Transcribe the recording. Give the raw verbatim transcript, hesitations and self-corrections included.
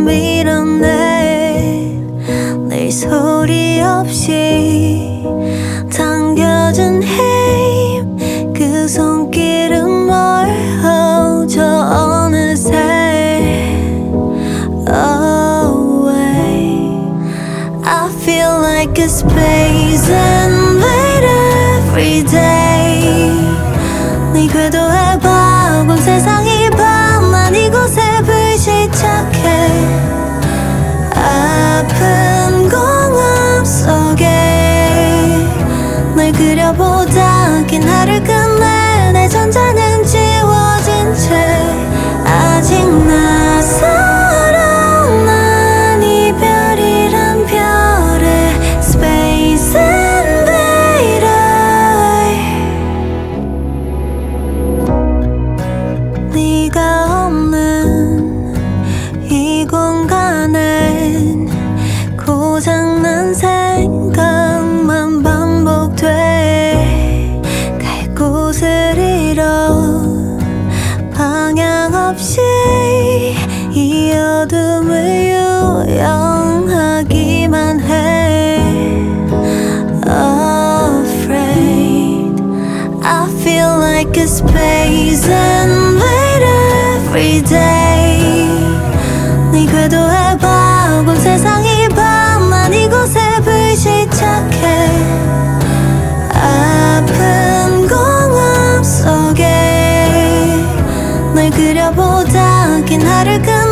밀어내 내 소리 없이 당겨진 힘 그 손길은 멀어져 어느새 away. I feel like a space invader every day. 네 궤도에 박은 세상이 밤만 이곳에 불시착해. 아픈 공허 속에 널 그려보다 긴 하루 끝내 내 전자는 지워진 채 아직 나서로 난 이별이란 별의 Space Invader. 네가 없는 이 공간엔 고장난 생각만 반복돼. 갈 곳을 잃어 방향 없이 이 어둠을 유영하기만 해. Afraid. I feel like a space invader every day. 네 궤도에 박은 세상이 밤만 이곳에 불시착해. 아픈 공허 속에 널 그려보다 긴 하루 끝